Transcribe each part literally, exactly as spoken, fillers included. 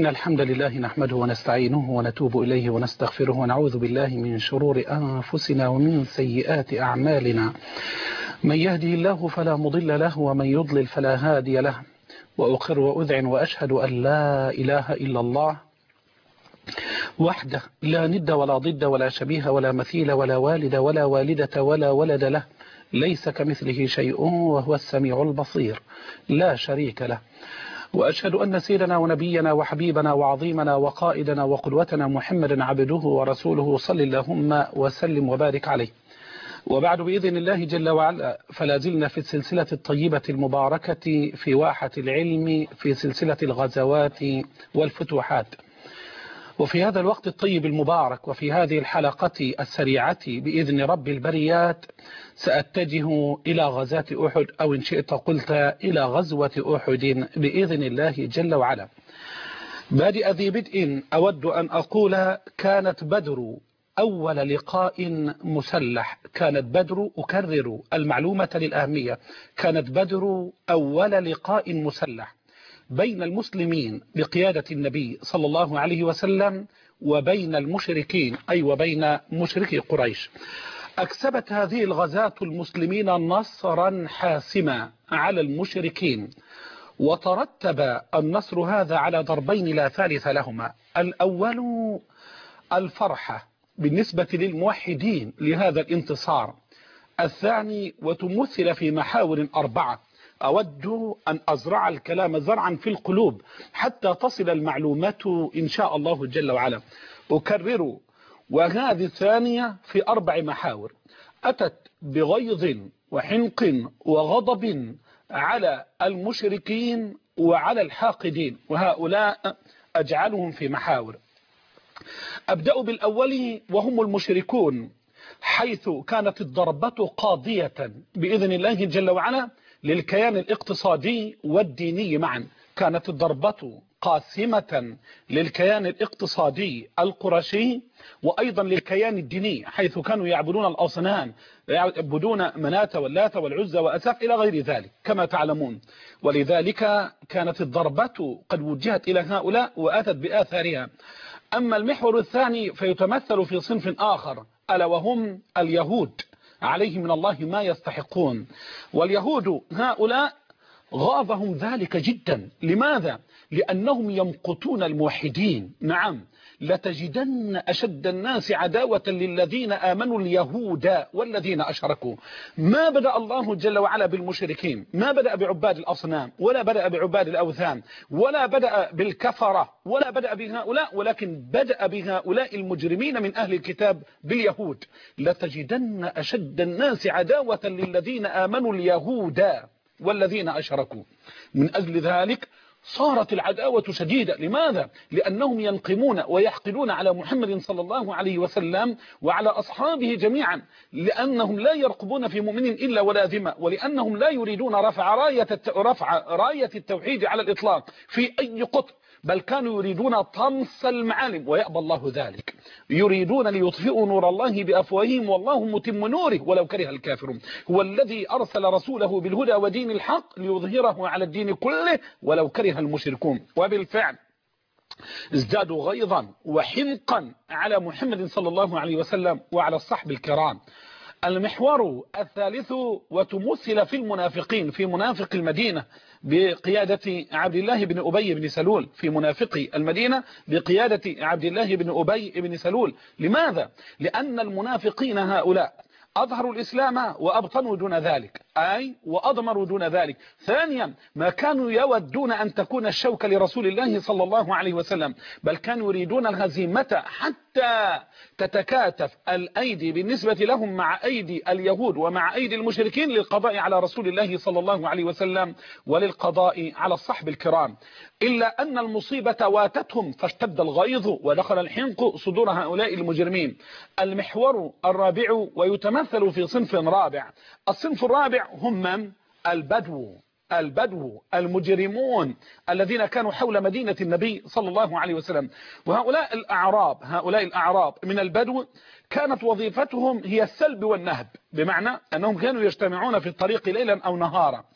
إن الحمد لله نحمده ونستعينه ونتوب إليه ونستغفره ونعوذ بالله من شرور أنفسنا ومن سيئات أعمالنا. من يهده الله فلا مضل له ومن يضلل فلا هادي له، وأقر وأذعن وأشهد أن لا إله إلا الله وحده لا ند ولا ضد ولا شبيه ولا مثيل ولا والد ولا والدة ولا ولد له، ليس كمثله شيء وهو السميع البصير لا شريك له. وأشهد أن سيدنا ونبينا وحبيبنا وعظيمنا وقائدنا وقدوتنا محمدا عبده ورسوله صلى اللهم وسلم وبارك عليه. وبعد بإذن الله جل وعلا فلا زلنا في السلسلة الطيبة المباركة في واحة العلم في سلسلة الغزوات والفتوحات. وفي هذا الوقت الطيب المبارك وفي هذه الحلقة السريعة بإذن رب البريات سأتجه إلى غزاة أحد، أو إن شئت قلت إلى غزوة أحد بإذن الله جل وعلا. بادئ ذي بدء أود أن أقول كانت بدر أول لقاء مسلح. كانت بدر، أكرر المعلومة للأهمية، كانت بدر أول لقاء مسلح بين المسلمين بقيادة النبي صلى الله عليه وسلم وبين المشركين، أي وبين مشركي قريش. أكسبت هذه الغزاة المسلمين نصرا حاسما على المشركين، وترتب النصر هذا على ضربين لا ثالث لهما. الأول الفرحة بالنسبة للموحدين لهذا الانتصار، الثاني وتمثل في محاور أربعة. أود أن أزرع الكلام زرعا في القلوب حتى تصل المعلومات إن شاء الله جل وعلا. أكرر، وهذه الثانية في أربع محاور أتت بغيظ وحنق وغضب على المشركين وعلى الحاقدين، وهؤلاء أجعلهم في محاور. أبدأ بالأول وهم المشركون، حيث كانت الضربة قاضية بإذن الله جل وعلا للكيان الاقتصادي والديني معا. كانت الضربة قاسمة للكيان الاقتصادي القرشي وأيضا للكيان الديني، حيث كانوا يعبدون الأصنام، يعبدون مناة واللات والعزى وأساف إلى غير ذلك كما تعلمون. ولذلك كانت الضربة قد وجهت إلى هؤلاء وأتت بآثارها. أما المحور الثاني فيتمثل في صنف آخر، ألا وهم اليهود، عليهم من الله ما يستحقون. واليهود هؤلاء غاضهم ذلك جدا. لماذا؟ لأنهم يمقتون الموحدين. نعم، لتجدن أشد الناس عداوة للذين آمنوا اليهود والذين أشركوا. ما بدأ الله جل وعلا بالمشركين، ما بدأ بعباد الأصنام، ولا بدأ بعباد الأوثان، ولا بدأ بالكفرة، ولا بدأ بهؤلاء، ولكن بدأ بهؤلاء المجرمين من أهل الكتاب باليهود. لتجدن أشد الناس عداوة للذين آمنوا اليهود والذين أشركوا. من أجل ذلك صارت العداوة شديدة. لماذا؟ لأنهم ينقمون ويحقدون على محمد صلى الله عليه وسلم وعلى أصحابه جميعا، لأنهم لا يرقبون في مؤمن إلا ولا ذمة، ولأنهم لا يريدون رفع راية رفع راية التوحيد على الإطلاق في أي قطر، بل كانوا يريدون طمس المعالم ويأبى الله ذلك. يريدون ليطفئوا نور الله بأفواههم والله متم نوره ولو كره الكافرون. هو الذي أرسل رسوله بالهدى ودين الحق ليظهره على الدين كله ولو كره المشركون. وبالفعل ازدادوا غيظا وحنقا على محمد صلى الله عليه وسلم وعلى الصحب الكرام. المحور الثالث وتمثل في المنافقين، في منافق المدينة بقيادة عبد الله بن أبي بن سلول، في منافقي المدينة بقيادة عبد الله بن أبي بن سلول. لماذا؟ لأن المنافقين هؤلاء أظهروا الإسلام وأبطنوا دون ذلك، أي وأضمروا دون ذلك. ثانيا، ما كانوا يودون أن تكون الشوكة لرسول الله صلى الله عليه وسلم، بل كانوا يريدون الهزيمة حتى تتكاتف الأيدي بالنسبة لهم مع أيدي اليهود ومع أيدي المشركين للقضاء على رسول الله صلى الله عليه وسلم وللقضاء على الصحب الكرام. إلا أن المصيبة واتتهم فاشتد الغيظ ودخل الحنق صدور هؤلاء المجرمين. المحور الرابع ويتمثل في صنف رابع. الصنف الرابع هم من؟ البدو. البدو المجرمون الذين كانوا حول مدينة النبي صلى الله عليه وسلم. وهؤلاء الأعراب هؤلاء الأعراب من البدو كانت وظيفتهم هي السلب والنهب، بمعنى أنهم كانوا يجتمعون في الطريق ليلا أو نهارا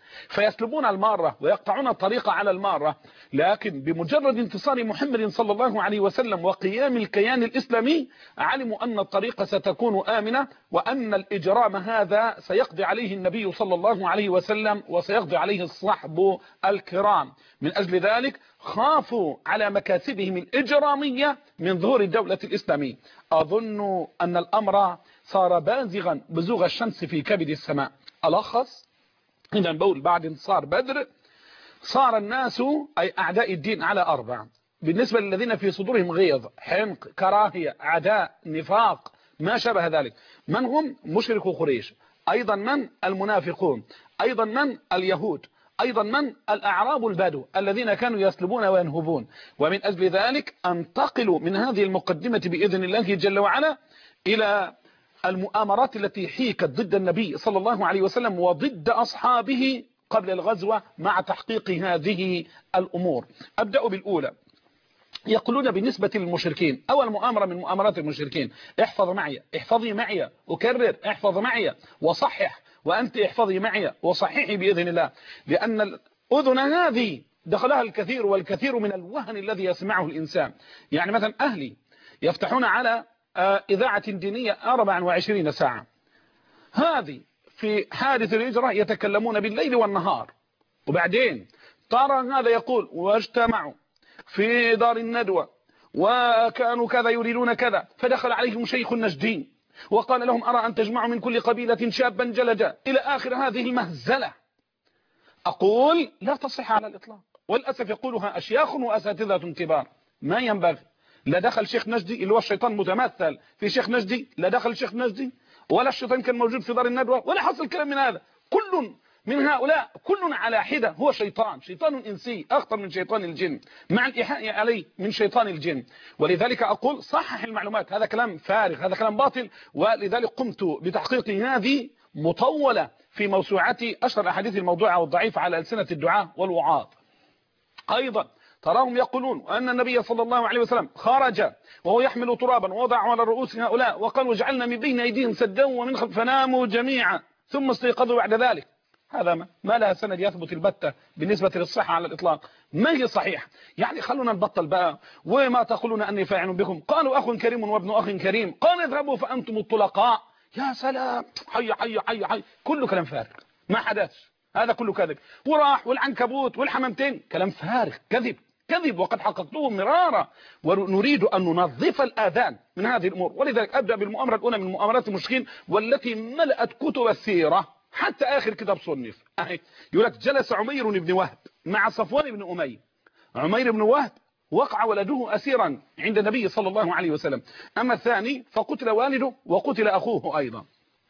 فيسلبون المارة ويقطعون الطريق على المارة. لكن بمجرد انتصار محمد صلى الله عليه وسلم وقيام الكيان الإسلامي علموا أن الطريق ستكون آمنة، وأن الإجرام هذا سيقضي عليه النبي صلى الله عليه وسلم وسيقضي عليه الصحب الكرام. من أجل ذلك خافوا على مكاسبهم الإجرامية من ظهور الدولة الإسلامية. أظن أن الأمر صار بازغا بزوغ الشمس في كبد السماء. ألخص، إذا بقول بعد انتصار بدر صار الناس أي أعداء الدين على أربع. بالنسبة للذين في صدورهم غيظ، حنق، كراهية، عداء، نفاق، ما شابه ذلك، من هم؟ مشركو قريش، أيضا من؟ المنافقون، أيضا من؟ اليهود، أيضا من؟ الأعراب البدو الذين كانوا يسلبون وينهبون. ومن أجل ذلك أنتقل من هذه المقدمة بإذن الله جل وعلا إلى المؤامرات التي حيكت ضد النبي صلى الله عليه وسلم وضد أصحابه قبل الغزوة مع تحقيق هذه الأمور. أبدأ بالأولى. يقولون بالنسبة للمشركين، أول مؤامرة من مؤامرات المشركين، احفظ معي، احفظي معي، أكرر، احفظ معي وصحح، وأنت احفظي معي وصححي بإذن الله، لأن الأذن هذه دخلها الكثير والكثير من الوهن الذي يسمعه الإنسان. يعني مثلا أهلي يفتحون على إذاعة دينية أربعة وعشرين ساعة، هذه في حادث الهجرة يتكلمون بالليل والنهار، وبعدين ترى هذا يقول واجتمعوا في دار الندوة وكانوا كذا يريدون كذا، فدخل عليهم شيخ النجدين وقال لهم أرى أن تجمعوا من كل قبيلة شابا جلدا، إلى آخر هذه المهزلة. أقول لا تصح على الإطلاق، والأسف يقولها أشياخ وأساتذة كبار. ما ينبغي. لا دخل شيخ نجدي اللي هو الشيطان متمثل في شيخ نجدي، لا دخل شيخ نجدي ولا الشيطان كان موجود في دار الندوة ولا حصل كلام من هذا. كل من هؤلاء كل على حدة هو شيطان، شيطان إنسي أخطر من شيطان الجن، مع الإيحاء عليه من شيطان الجن. ولذلك أقول صحح المعلومات، هذا كلام فارغ، هذا كلام باطل. ولذلك قمت بتحقيق هذه مطولة في موسوعتي أشهر الأحاديث الموضوعة والضعيفة على ألسنة الدعاة والوعاظ. أيضا تراهم يقولون أن النبي صلى الله عليه وسلم خرج وهو يحمل ترابا ووضع على رؤوس هؤلاء وقال وجعلنا من بين أيديهم سدا ومن خلف فناموا جميعا ثم استيقظوا بعد ذلك. هذا ما, ما لها سند يثبت البتة بالنسبة للصحة على الإطلاق، ما هي صحيح. يعني خلونا نبطل بقى. وما تقولون أني فاعل بكم؟ قالوا أخ كريم وابن أخ كريم، قال اذهبوا فأنتم الطلقاء. يا سلام، حي حي حي حي، كله كلام فارغ ما حدث، هذا كله كذب. وراح والعنكبوت والحمامتين، كلام فارغ، كذب كذب، وقد حققته مرارا. ونريد أن ننظف الآذان من هذه الأمور. ولذلك أبدأ بالمؤامرة الأولى من مؤامرات المشركين والتي ملأت كتب السيرة حتى آخر كتاب صنف. يقول لك جلس عمير بن وهب مع صفوان بن أمية. عمير بن وهب وقع ولده أسيرا عند النبي صلى الله عليه وسلم، أما الثاني فقتل والده وقتل أخوه أيضا.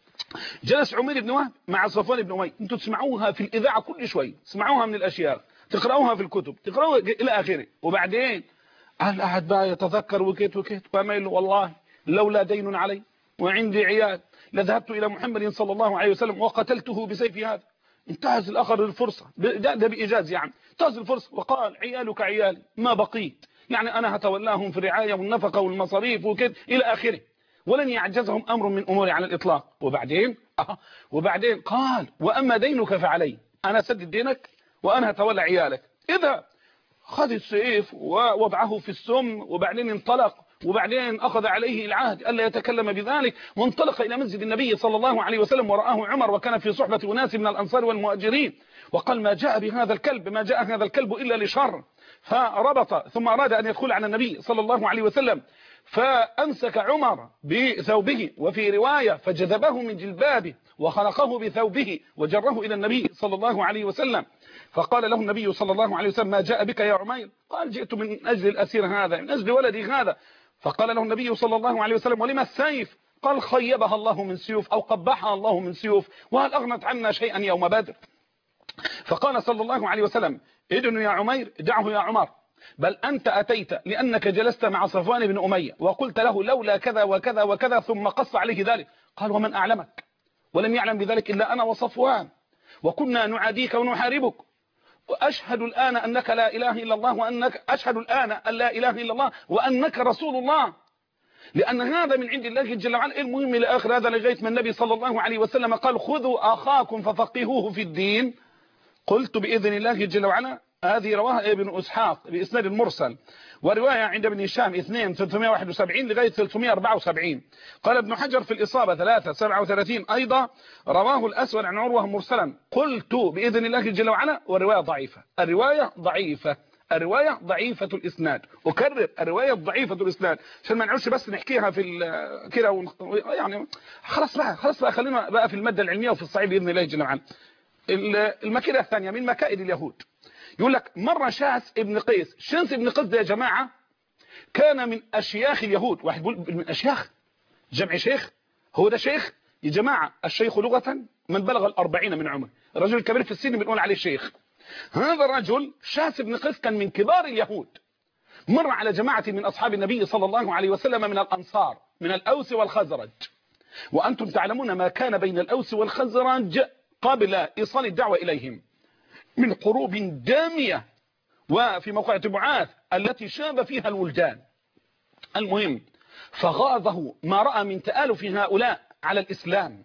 جلس عمير بن وهب مع صفوان بن أمية. انتم تسمعوها في الإذاعة كل شوي، تسمعوها من الأشياء، تقرأوها في الكتب، تقرأوها إلى آخره. وبعدين الأحد بقى يتذكر وكيت وكيت وميل، والله لولا دين علي وعندي عيال لذهبت إلى محمد صلى الله عليه وسلم وقتلته بسيف هذا. انتهز الآخر الفرصة، ده, ده بإيجاز يعني، انتهز الفرصة وقال عيالك عيالي ما بقيت، يعني أنا هتولاهم في الرعاية والنفقة والمصاريف وكيت إلى آخره، ولن يعجزهم أمر من أموري على الإطلاق. وبعدين أه وبعدين قال وأما دينك فعلي، أنا سدد دينك وأنا هتولى عيالك. إذا خذ السيف ووضعه في السم وبعدين انطلق، وبعدين أخذ عليه العهد ألا يتكلم بذلك، وانطلق إلى مسجد النبي صلى الله عليه وسلم ورآه عمر وكان في صحبة أناس من الأنصار والمهاجرين، وقال ما جاء بهذا الكلب ما جاء هذا الكلب إلا لشر. فربط ثم أراد أن يدخل على النبي صلى الله عليه وسلم، فأمسك عمر بثوبه، وفي رواية فجذبه من جلبابه وخنقه بثوبه وجره إلى النبي صلى الله عليه وسلم. فقال له النبي صلى الله عليه وسلم ما جاء بك يا عمير؟ قال جئت من أجل الأسير هذا، من أجل ولدي هذا. فقال له النبي صلى الله عليه وسلم ولما السيف؟ قال خيبها الله من سيوف أو قبحها الله من سيوف، وهل أغنت عنا شيئا يوم بدر؟ فقال صلى الله عليه وسلم ادن يا عمير، دعه يا عمر، بل أنت أتيت لأنك جلست مع صفوان بن أمية وقلت له لولا كذا وكذا وكذا، ثم قص عليه ذلك. قال ومن أعلمك؟ ولم يعلم بذلك إلا أنا وصفوان، وكنا نعاديك ونحاربك. وأشهد الآن أنك لا إله إلا الله، وأنك أشهد الآن أن لا إله إلا الله وأنك رسول الله، لأن هذا من عند الله جل وعلا. المهم لآخر هذا لغاية من النبي صلى الله عليه وسلم قال خذوا أخاكم ففقهوه في الدين. قلت بإذن الله جل وعلا. هذه رواها ابن إسحاق بإسناد المرسل، ورواية عند ابن هشام اثنين ثلاثمائة وواحد وسبعين لغاية ثلاثمائة وأربعة وسبعين. قال ابن حجر في الإصابة ثلاثة سبعة وثلاثين أيضا رواه الأسود عن عروة مرسلا. قلت بإذن الله جل وعلا، والرواية ضعيفة. الرواية ضعيفة الرواية ضعيفة الإسناد. أكرر، الرواية ضعيفة الإسناد عشان ما نعودش بس نحكيها في كده ون... يعني خلاص بقى خلاص بقى خلينا بقى في المادة العلمية وفي الصعيد بإذن الله جل وعلا. المكيدة الثانية من مكائد اليهود، يقول لك مرة شاس ابن قيس. شاس ابن قيس ده يا جماعة كان من أشياخ اليهود. واحد يقول من أشياخ، جمع شيخ، هو ده شيخ يا جماعة؟ الشيخ لغة من بلغ الأربعين من عمره، الرجل الكبير في السن بنقول عليه شيخ. هذا الرجل شاس ابن قيس كان من كبار اليهود. مر على جماعة من أصحاب النبي صلى الله عليه وسلم من الأنصار من الأوس والخزرج، وأنتم تعلمون ما كان بين الأوس والخزرج قبل إيصال الدعوة إليهم من حروب دامية، وفي موقعة بعاث التي شاب فيها الولدان. المهم فغاضه ما رأى من تآلف هؤلاء على الإسلام،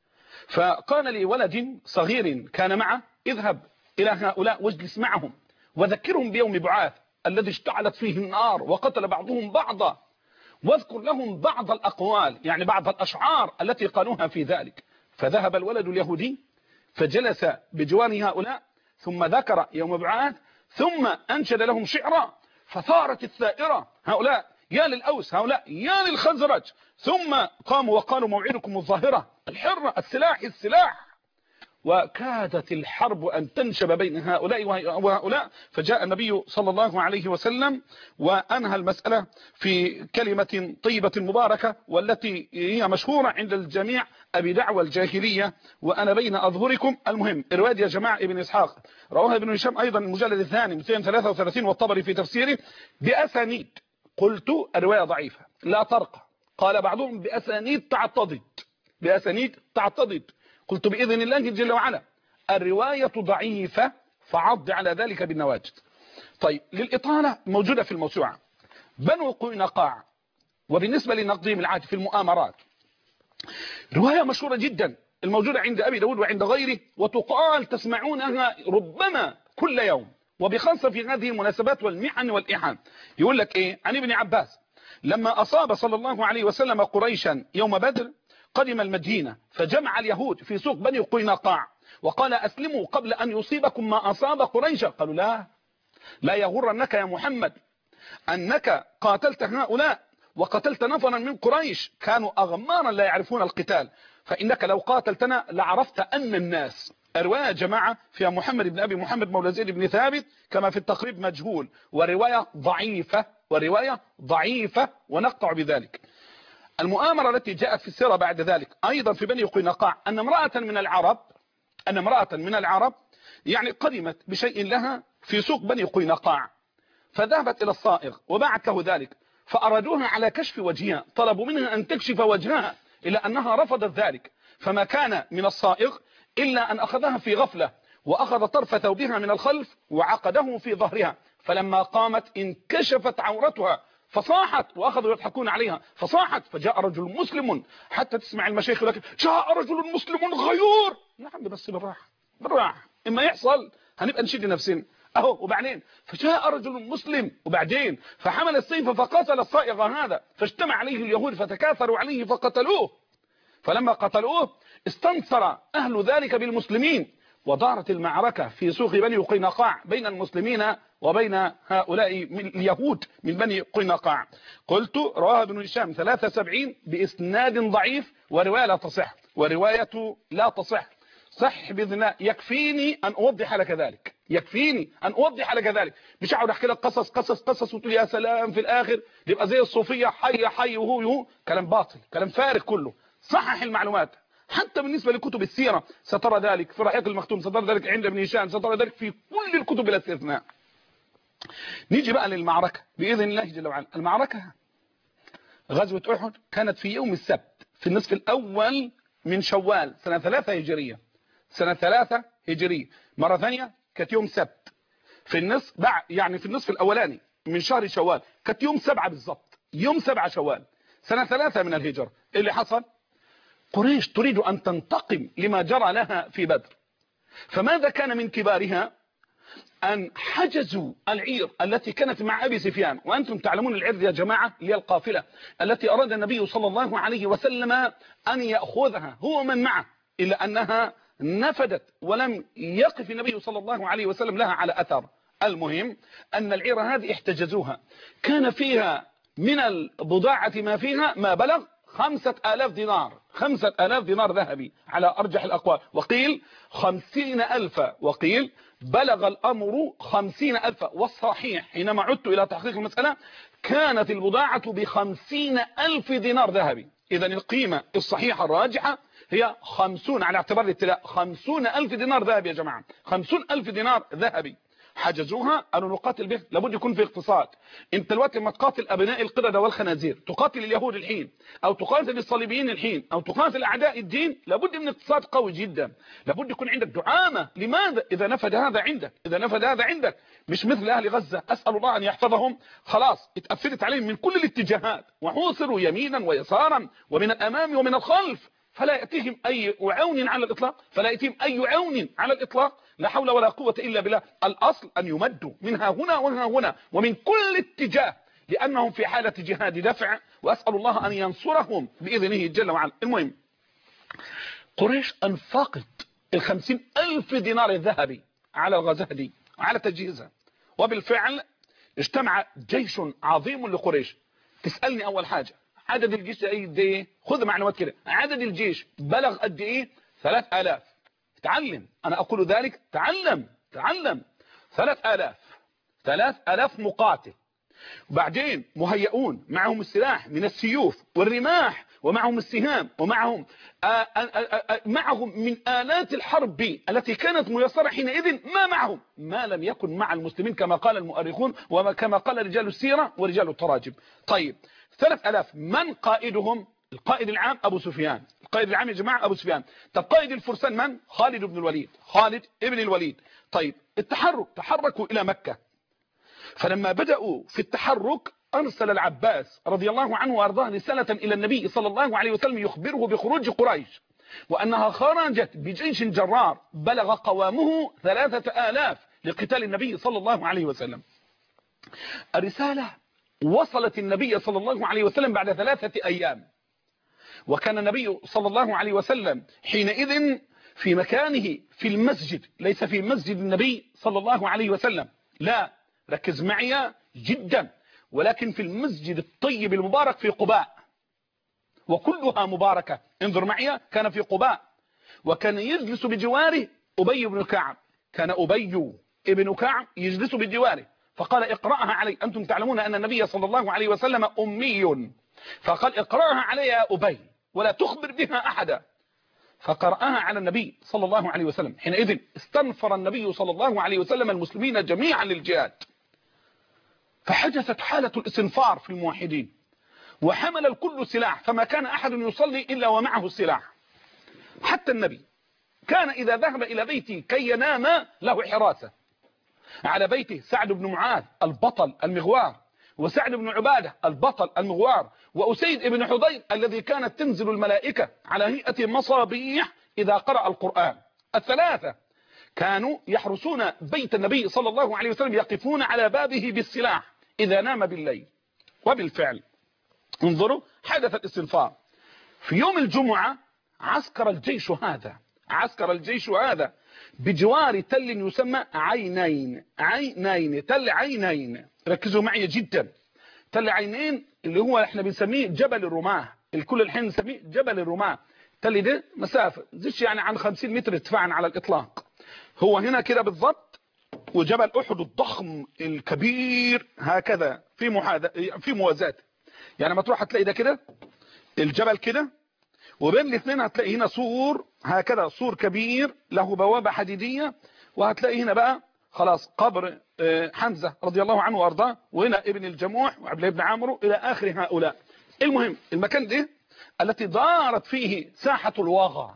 فقال لولد صغير كان معه اذهب إلى هؤلاء واجلس معهم وذكرهم بيوم بعاث الذي اشتعلت فيه النار وقتل بعضهم بعضا، واذكر لهم بعض الأقوال يعني بعض الأشعار التي قالوها في ذلك. فذهب الولد اليهودي فجلس بجوار هؤلاء ثم ذكر يوم بعاث ثم أنشد لهم شعرا، فثارت الثائرة، هؤلاء يا للأوس هؤلاء يا للخزرج، ثم قاموا وقالوا موعدكم الظاهرة الحرة السلاح السلاح، وكادت الحرب أن تنشب بين هؤلاء وهؤلاء. فجاء النبي صلى الله عليه وسلم وأنهى المسألة في كلمة طيبة مباركة والتي هي مشهورة عند الجميع: أبي دعوى الجاهلية وأنا بين أظهركم. المهم الرواية يا جماعة ابن إسحاق رواها ابن هشام أيضا المجلد الثاني مئتين وثلاثة وثلاثين والطبري في تفسيره بأسانيد. قلت الرواية ضعيفة لا ترقى، قال بعضهم بأسانيد تعتضد بأسانيد تعتضد. قلت بإذن الله جل وعلا الرواية ضعيفة فعض على ذلك بالنواجذ. طيب للإطالة موجودة في الموسوعة بنو قينقاع، وبالنسبة لنقدهم العادي في المؤامرات رواية مشهورة جدا الموجودة عند أبي داود وعند غيره، وتقال تسمعونها ربما كل يوم، وبخاصة في هذه المناسبات والمحن والإحان. يقول لك إيه عن ابن عباس: لما أصاب صلى الله عليه وسلم قريشا يوم بدر قدم المدينة فجمع اليهود في سوق بني قينقاع وقال أسلموا قبل أن يصيبكم ما أصاب قريشا. قالوا لا لا يغرنك يا محمد أنك قاتلت هؤلاء وقتلت نفرا من قريش كانوا أغمارا لا يعرفون القتال، فإنك لو قاتلتنا لعرفت أن الناس. الرواية جماعة فيها محمد بن أبي محمد مولى زيد بن ثابت كما في التقريب مجهول، ورواية ضعيفة ورواية ضعيفة ونقطع بذلك. المؤامرة التي جاءت في السيرة بعد ذلك أيضا في بني قينقاع أن امرأة من العرب أن امرأة من العرب يعني قدمت بشيء لها في سوق بني قينقاع، فذهبت إلى الصائغ وباعت له ذلك، فأرادوها على كشف وجهها، طلبوا منها أن تكشف وجهها إلا أنها رفضت ذلك، فما كان من الصائغ إلا أن أخذها في غفلة وأخذ طرف ثوبها من الخلف وعقده في ظهرها، فلما قامت انكشفت عورتها فصاحت وأخذوا يضحكون عليها فصاحت، فجاء رجل مسلم حتى تسمع المشايخ لكن جاء رجل مسلم غيور. يا عم بس بالراحة بالراحة، إما يحصل هنبقى نشد نفسنا أهو. وبعدين فجاء رجل مسلم وبعدين فحمل السيف فقاتل الصائغ هذا، فاجتمع عليه اليهود فتكاثروا عليه فقتلوه، فلما قتلوه استنصر أهل ذلك بالمسلمين ودارت المعركة في سوق بني قينقاع بين المسلمين وبين هؤلاء اليهود من بني قينقاع. قلت رواه ابن هشام ثلاثة وسبعين بإسناد ضعيف ورواية لا تصح ورواية لا تصح صح بإذن الله. يكفيني أن أوضح لك ذلك يكفيني أن أوضح لك ذلك مش هقعد أحكي لك قصص قصص قصص وتقول يا سلام في الآخر يبقى زي الصوفية حي حي وهو يهو. كلام باطل كلام فارغ كله. صحح المعلومات حتى بالنسبة لكتب السيرة سترى ذلك في رحيق المختوم، سترى ذلك عند ابن هشام، سترى ذلك في كل الكتب بلا استثناء. نيجي بقى للمعركة بإذن الله جل وعلا. المعركة غزوة أحد كانت في يوم السبت في النصف الأول من شوال سنة ثلاثة هجرية سنة ثلاثة هجرية مرة ثانية كانت يوم سبت في النصف بعد يعني في النصف الأولاني من شهر شوال، كانت يوم سبعة بالضبط يوم سبعة شوال سنة ثلاثة من الهجرة. اللي حصل قريش تريد أن تنتقم لما جرى لها في بدر، فماذا كان من كبارها؟ أن حجزوا العير التي كانت مع أبي سفيان، وأنتم تعلمون العير يا جماعة هي القافلة التي أراد النبي صلى الله عليه وسلم أن يأخذها هو من معه، إلا أنها نفدت ولم يقف النبي صلى الله عليه وسلم لها على أثر. المهم أن العير هذه احتجزوها، كان فيها من البضاعة ما فيها ما بلغ خمسة آلاف دينار، خمسة آلاف دينار ذهبي على أرجح الأقوال، وقيل خمسين ألف، وقيل بلغ الأمر خمسين ألف. والصحيح حينما عدت إلى تحقيق المسألة كانت البضاعة بخمسين ألف دينار ذهبي. إذن القيمة الصحيحة الراجحة هي خمسون، على اعتبار الابتلاء خمسون ألف دينار ذهبي يا جماعة، خمسون ألف دينار ذهبي حجزوها. أنا نقاتل به، لابد يكون في اقتصاد. انت الوقت لما تقاتل أبناء القردة والخنازير، تقاتل اليهود الحين، أو تقاتل الصليبيين الحين، أو تقاتل أعداء الدين، لابد من اقتصاد قوي جدا، لابد يكون عندك دعامة. لماذا؟ إذا نفذ هذا عندك، إذا نفذ هذا عندك، مش مثل أهل غزة، أسأل الله أن يحفظهم، خلاص اتقفلت عليهم من كل الاتجاهات، وحوصروا يمينا ويسارا ومن الأمام ومن الخلف، فلا يأتيهم أي عون على الإطلاق، فلا يأتيهم أي عون على الإطلاق. لا حول ولا قوة إلا بالله. الأصل أن يمدوا منها هنا وها هنا ومن كل اتجاه، لأنهم في حالة جهاد دفع، وأسأل الله أن ينصرهم بإذنه جل وعلا. المهم قريش أنفقت الخمسين ألف دينار الذهبي على الغزاة دي، على تجهيزها، وبالفعل اجتمع جيش عظيم لقريش. تسألني أول حاجة عدد الجيش قد ايه؟ خذ معلومات كده، عدد الجيش بلغ قد ايه؟ ثلاث آلاف. تعلم، انا اقول ذلك، تعلم تعلم. ثلاث آلاف، ثلاث آلاف مقاتل، وبعدين مهيئون، معهم السلاح من السيوف والرماح، ومعهم السهام، ومعهم آآ آآ معهم من آلات الحرب التي كانت ميسرة حينئذ ما معهم ما لم يكن مع المسلمين، كما قال المؤرخون وكما قال رجال السيرة ورجال التراجم. طيب ثلاث آلاف، من قائدهم؟ القائد العام أبو سفيان، القائد العام يا جماعة أبو سفيان. طب قائد الفرسان من؟ خالد بن الوليد، خالد ابن الوليد. طيب التحرك، تحركوا إلى مكة. فلما بدأوا في التحرك أرسل العباس رضي الله عنه وأرضاه رسالة إلى النبي صلى الله عليه وسلم يخبره بخروج قريش، وأنها خرجت بجيش جرار بلغ قوامه ثلاثة آلاف لقتال النبي صلى الله عليه وسلم. الرسالة وصلت النبي صلى الله عليه وسلم بعد ثلاثة أيام، وكان النبي صلى الله عليه وسلم حينئذ في مكانه في المسجد، ليس في مسجد النبي صلى الله عليه وسلم، لا، ركز معي جدا، ولكن في المسجد الطيب المبارك في قباء، وكلها مباركة. انظر معي، كان في قباء، وكان يجلس بجواره أبي بن كعب، كان أبي ابن كعب يجلس بجواره، فقال اقرأها علي. أنتم تعلمون أن النبي صلى الله عليه وسلم أمي، فقال اقرأها علي يا أبي ولا تخبر بها أحدا، فقرأها على النبي صلى الله عليه وسلم. حينئذ استنفر النبي صلى الله عليه وسلم المسلمين جميعا للجهاد، فحدثت حالة الاستنفار في الموحدين، وحمل الكل سلاح، فما كان أحد يصلي إلا ومعه السلاح. حتى النبي كان إذا ذهب إلى بيته كي ينام له حراسة، على بيته سعد بن معاذ البطل المغوار، وسعد بن عبادة البطل المغوار، وأسيد بن حضير الذي كانت تنزل الملائكة على هيئة مصابيح إذا قرأ القرآن. الثلاثة كانوا يحرسون بيت النبي صلى الله عليه وسلم، يقفون على بابه بالسلاح إذا نام بالليل. وبالفعل انظروا، حدث الاستنفار. في يوم الجمعة عسكر الجيش هذا عسكر الجيش هذا بجوار تل يسمى عينين، عينين تل عينين، ركزوا معي جدا. تل عينين اللي هو احنا بنسميه جبل الرماه، الكل الحين نسميه جبل الرماه. تل ده مسافة زيش يعني عن خمسين متر ارتفاعا على الإطلاق، هو هنا كده بالضبط، وجبل أحد الضخم الكبير هكذا في محاذاة في موازاة، يعني ما تروح هتلاقي ده كده الجبل كده، وبين الاثنين هتلاقي هنا سور هكذا، سور كبير له بوابة حديدية، وهتلاقي هنا بقى خلاص قبر حمزة رضي الله عنه وارضاه، وهنا ابن الجموح وعبد الله بن عمرو إلى آخر هؤلاء. المهم المكان ده التي دارت فيه ساحة الواغى،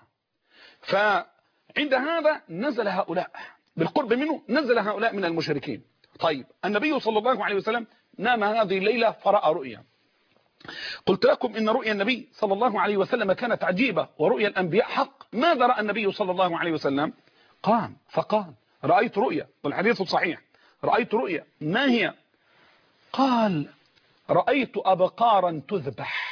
فعند هذا نزل هؤلاء بالقرب منه، نزل هؤلاء من المشركين. طيب النبي صلى الله عليه وسلم نام هذه الليلة فرأى رؤيا. قلت لكم إن رؤيا النبي صلى الله عليه وسلم كانت عجيبة، ورؤيا الأنبياء حق. ماذا رأى النبي صلى الله عليه وسلم؟ قام فقال رأيت رؤيا، والحديث صحيح، رأيت رؤيا، ما هي؟ قال رأيت أبقارا تذبح،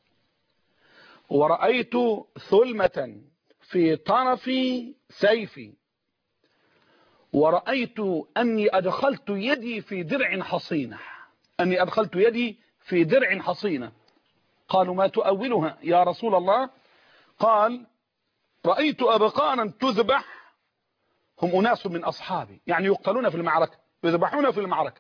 ورأيت ثلمة في طرف سيفي، ورأيت أني أدخلت يدي في درع حصينة، أني أدخلت يدي في درع حصينة. قالوا ما تؤولها يا رسول الله؟ قال رأيت أبقارا تذبح، هم أناس من أصحابي، يعني يقتلون في المعركة، يذبحون في المعركة.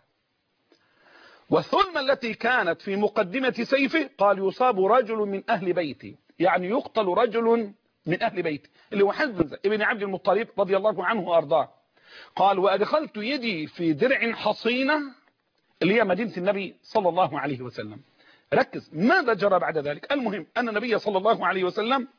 والثلمة التي كانت في مقدمة سيفه قال يصاب رجل من أهل بيتي، يعني يقتل رجل من أهل بيتي اللي هو حمزة ابن عبد المطلب رضي الله عنه وأرضاه. قال وأدخلت يدي في درع حصينة اللي هي مدينة النبي صلى الله عليه وسلم. ركز ماذا جرى بعد ذلك. المهم أن النبي صلى الله عليه وسلم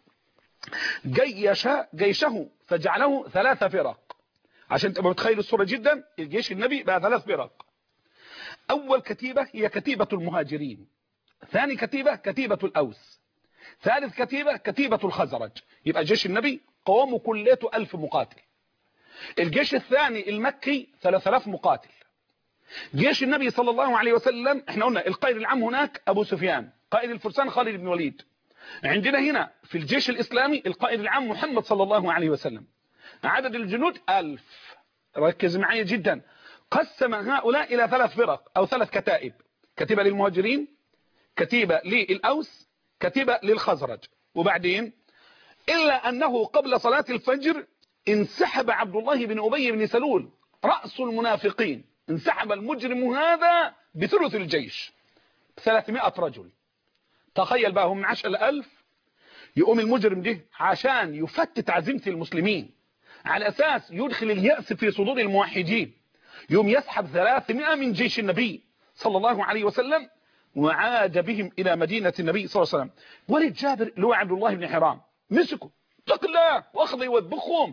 جيش جيشه فجعله ثلاث فرق، عشان تبقى متخيل الصورة جدا. الجيش النبي بقى ثلاث فرق. أول كتيبة هي كتيبة المهاجرين، ثاني كتيبة كتيبة الأوس، ثالث كتيبة كتيبة الخزرج. يبقى جيش النبي قوامه كليته ألف مقاتل. الجيش الثاني المكي ثلاثة آلاف مقاتل. جيش النبي صلى الله عليه وسلم احنا قلنا القائد العام هناك أبو سفيان، قائد الفرسان خالد بن وليد. عندنا هنا في الجيش الإسلامي القائد العام محمد صلى الله عليه وسلم. عدد الجنود ألف. ركز معي جدا. قسم هؤلاء إلى ثلاث فرق أو ثلاث كتائب، كتيبة للمهاجرين، كتيبة للأوس، كتيبة للخزرج. وبعدين إلا أنه قبل صلاة الفجر انسحب عبد الله بن أبي بن سلول رأس المنافقين، انسحب المجرم هذا بثلث الجيش ثلاثمائة رجل. تخيل بقى هم عشر ألف، يقوم المجرم ده عشان يفتت عزيمة المسلمين على أساس يدخل اليأس في صدور الموحدين، يوم يسحب ثلاثمائة من جيش النبي صلى الله عليه وسلم وعاد بهم إلى مدينة النبي صلى الله عليه وسلم. ولد جابر اللي هو عبد الله بن حرام مسكوا اتق الله واخذ يوبخهم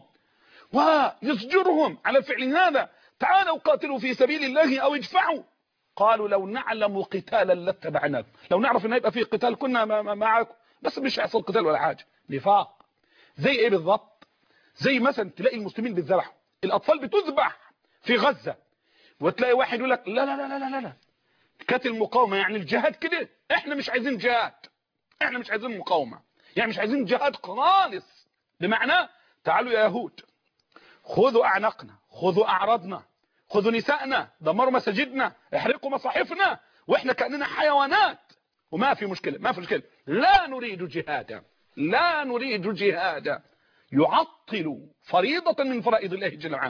ويسجرهم على فعل هذا، تعالوا قاتلوا في سبيل الله أو ادفعوا. قالوا لو نعلم قتالا لاتبعناكم، لو نعرف ان هيبقى فيه قتال كنا معاكم، بس مش هيحصل قتال ولا حاجه. نفاق. زي ايه بالضبط؟ زي مثلا تلاقي المسلمين بيتذبحوا، الاطفال بتذبح في غزه، وتلاقي واحد يقول لك لا لا لا لا لا لا كانت المقاومه يعني الجهاد كده، احنا مش عايزين جهاد، احنا مش عايزين مقاومه، يعني مش عايزين جهاد خالص. بمعنى تعالوا يا يهود خذوا اعناقنا، خذوا اعراضنا، خذوا نسائنا، دمروا مساجدنا، احرقوا مصاحفنا، واحنا كأننا حيوانات. وما في مشكلة، ما في مشكلة، لا نريد جهادا، لا نريد جهادا. يعطل فريضة من فرائض الله جل وعلا.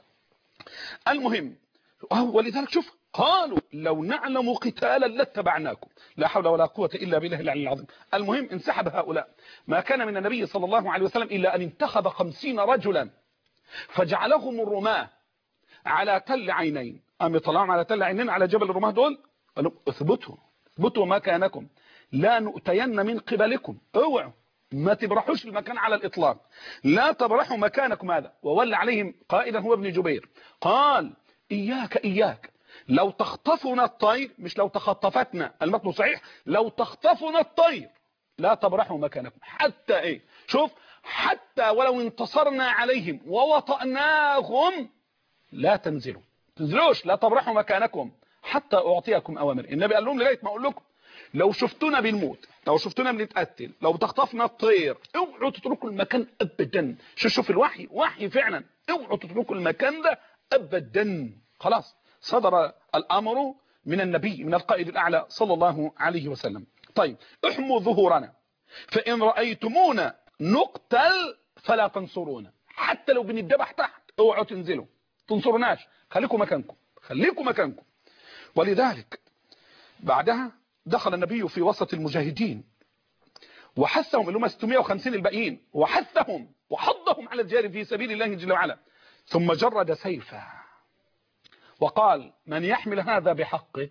المهم ولذلك شوف قالوا لو نعلم قتالا لاتبعناكم، لا حول ولا قوة إلا بالله العلي العظيم. المهم انسحب هؤلاء. ما كان من النبي صلى الله عليه وسلم إلا أن انتخب خمسين رجلا فجعلهم الرماة على تل عينين، قام يطلعهم على تل عينين على جبل الرماه دول، قالوا اثبتوا اثبتوا مكانكم لا نؤتين من قبلكم، اوعوا ما تبرحوش المكان على الإطلاق، لا تبرحوا مكانكم هذا. وولى عليهم قائدا هو ابن جبير قال إياك إياك لو تخطفنا الطير، مش لو تخطفتنا، المتن صحيح، لو تخطفنا الطير لا تبرحوا مكانكم حتى ايه، شوف حتى ولو انتصرنا عليهم ووطأناهم لا تنزلوا، تنزلوش، لا تبرحوا مكانكم حتى أعطيكم أوامر. النبي قال لهم لغاية ما أقول لكم لو شفتونا بنموت، لو شفتونا بنتقتل، لو بتخطفنا الطير، اوعوا تتركوا المكان أبدا. شو شوف الوحي وحي فعلا، اوعوا تتركوا المكان ده أبدا. خلاص صدر الأمر من النبي من القائد الأعلى صلى الله عليه وسلم. طيب احموا ظهورنا فإن رأيتمونا نقتل فلا تنصرونا، حتى لو بنتذبح تحت اوعوا تنزلوا تنصرناش، خليكم مكانكم، خليكم مكانكم. ولذلك بعدها دخل النبي في وسط المجاهدين وحثهم اللي هم ستمائة وخمسين الباقيين، وحثهم وحضهم على الجهاد في سبيل الله جل وعلا، ثم جرد سيفه وقال من يحمل هذا بحقه،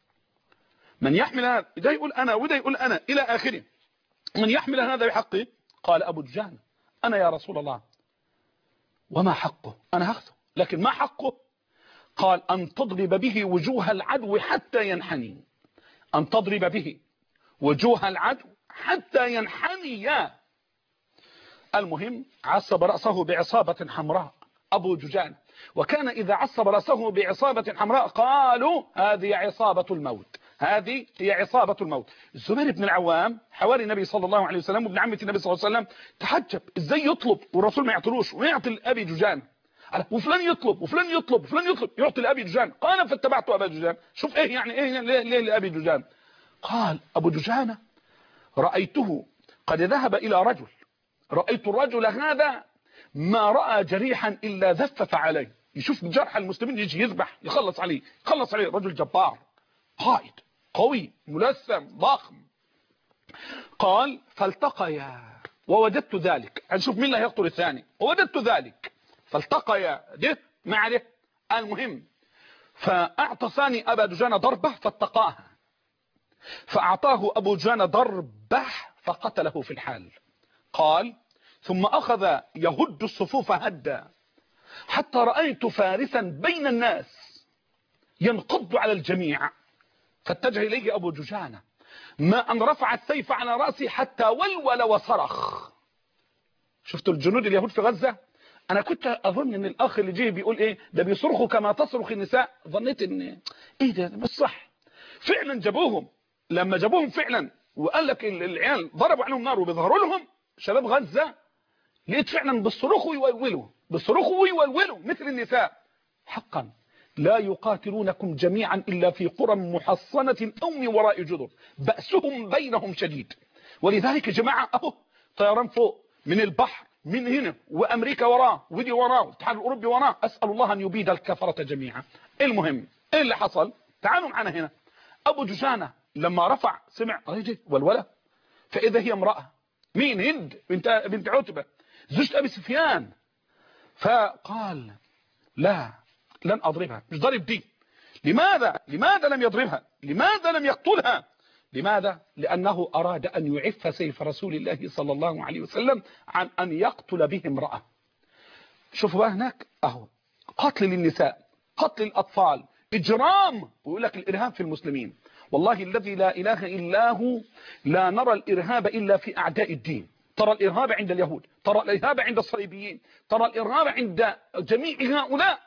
من يحمل هذا، ده يقول أنا وده يقول أنا إلى آخره، من يحمل هذا بحقه. قال أبو دجان أنا يا رسول الله. وما حقه؟ أنا هاخذه، لكن ما حقه؟ قال أن تضرب به وجوه العدو حتى ينحني، أن تضرب به وجوه العدو حتى ينحني. المهم عصب رأسه بعصابة حمراء أبو دجانة، وكان إذا عصب رأسه بعصابة حمراء قالوا هذه عصابة الموت، هذه هي عصابة الموت. الزبير بن العوام حواري النبي صلى الله عليه وسلم وابن عمة النبي صلى الله عليه وسلم تحجب ازاي يطلب والرسول ما يعطلوش ويعطي لأبي دجانة، وفلان يطلب وفلان يطلب وفلان يطلب يعطي لأبي دجانة. قال فاتبعت أبا دجانة. شوف ايه يعني ايه ليه, ليه لأبي دجانة؟ قال أبو دجانة رأيته قد ذهب إلى رجل، رأيت الرجل هذا ما رأى جريحا إلا ذفف عليه، يشوف جرح المسلمين يجي يذبح يخلص عليه يخلص عليه. رجل جبار قائد قوي ملثم ضخم. قال فالتقيا ووجدت ذلك، هنشوف مين اللي هيقتل الثاني. ووجدت ذلك فالتقيا ده مع ده. المهم فأعطى ثاني أبا دجانة ضربة فاتقاها، فأعطاه أبو دجانة ضربة فقتله في الحال. قال ثم أخذ يهد الصفوف هدا حتى رأيت فارسا بين الناس ينقض على الجميع، فاتجه إليه أبو دجانة ما أن رفع السيف على رأسي حتى ولول وصرخ. شفتوا الجنود اليهود في غزة؟ أنا كنت أظن أن الأخ اللي جه بيقول إيه ده بيصرخوا كما تصرخ النساء، ظنيت أن إيه ده مش صح. فعلا جابوهم، لما جابوهم فعلا وقال لك العيال ضربوا عليهم نار وبيظهروا لهم شباب غزة، لقيت فعلا بالصرخوا ويولولوا بالصرخوا ويولولوا مثل النساء. حقا لا يقاتلونكم جميعا إلا في قرى محصنة أو من وراء جدر بأسهم بينهم شديد. ولذلك يا جماعة أهو طيران فوق من البحر من هنا وأمريكا وراه ودي وراه والاتحاد الأوروبي وراه، أسأل الله أن يبيد الكفرة جميعا. المهم إيه اللي حصل؟ تعالوا معنا هنا. أبو دجانة لما رفع سمع رجل والولد، فإذا هي امرأة. مين؟ هند بنت بنت عتبة زوجة أبي سفيان. فقال لا لن أضربها، مش ضرب دي. لماذا؟ لماذا لم يضربها؟ لماذا لم يقتلها؟ لماذا؟ لأنه أراد أن يعف سيف رسول الله صلى الله عليه وسلم عن أن يقتل به امرأة. شوفوا بقى هناك أهو قتل للنساء، قتل الأطفال، إجرام. ويقول لك الإرهاب في المسلمين. والله الذي لا إله إلا هو لا نرى الإرهاب إلا في أعداء الدين. ترى الإرهاب عند اليهود، ترى الإرهاب عند الصليبيين، ترى الإرهاب عند جميع هؤلاء.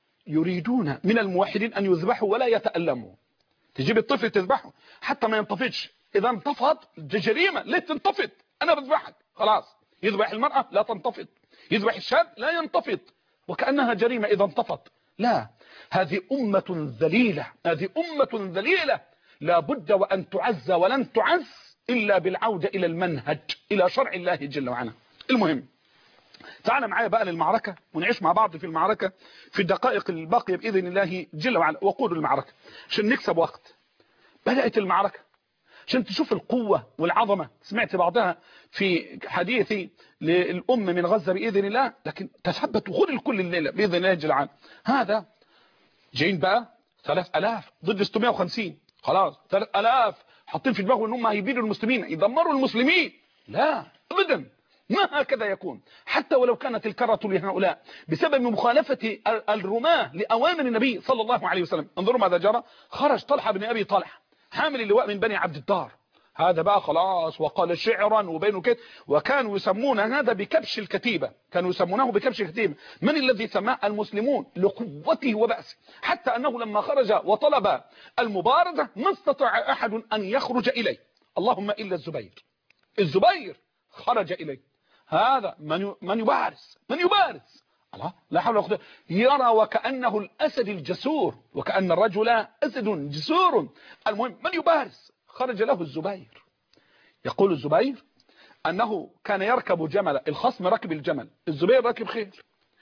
يريدون من الموحدين أن يذبحوا ولا يتألموا. تجيب الطفل تذبحه حتى ما ينتفضش، إذا انتفض جريمة. ليه تنتفض؟ أنا بذبحك خلاص. يذبح المرأة لا تنتفض، يذبح الشاب لا ينتفض، وكأنها جريمة إذا انتفض. لا، هذه أمة ذليلة، هذه أمة ذليلة لا بد وأن تعز ولن تعز إلا بالعودة إلى المنهج إلى شرع الله جل وعلا. المهم تعال معايا بقى للمعركة ونعيش مع بعض في المعركة في الدقائق الباقية بإذن الله جل وعلا. وقود المعركة عشان نكسب وقت. بدأت المعركة عشان تشوف القوة والعظمة. سمعت بعضها في حديثي للأم من غزة بإذن الله، لكن تثبت وخذ الكل الليلة بإذن الله جل وعلا. هذا جايين بقى ثلاث ألاف ضد ستمائة وخمسين، خلاص ثلاث ألاف حاطين في دماغهم انهم هيبيدوا المسلمين يدمروا المسلمين. لا ابدا، ما هكذا يكون. حتى ولو كانت الكرة لهؤلاء بسبب مخالفة الرماة لأوامر النبي صلى الله عليه وسلم. انظروا ماذا جرى. خرج طلحة بن أبي طلحة حامل اللواء من بني عبد الدار. هذا بقى خلاص وقال شعرا وبينه كده، وكانوا يسمون هذا بكبش الكتيبة، كانوا يسمونه بكبش الكتيبة. من الذي سماه؟ المسلمون لقوته وبأسه، حتى أنه لما خرج وطلب المبارزة ما استطاع أحد أن يخرج إليه، اللهم إلا الزبير. الزبير خرج إليه. هذا من من يبارز من يبارز الله لا حول ولا قوة. يرى وكأنه الأسد الجسور، وكأن الرجل أسد جسور. المهم من يبارز. خرج له الزبير. يقول الزبير أنه كان يركب جمل، الخصم ركب الجمل، الزبير ركب خيل،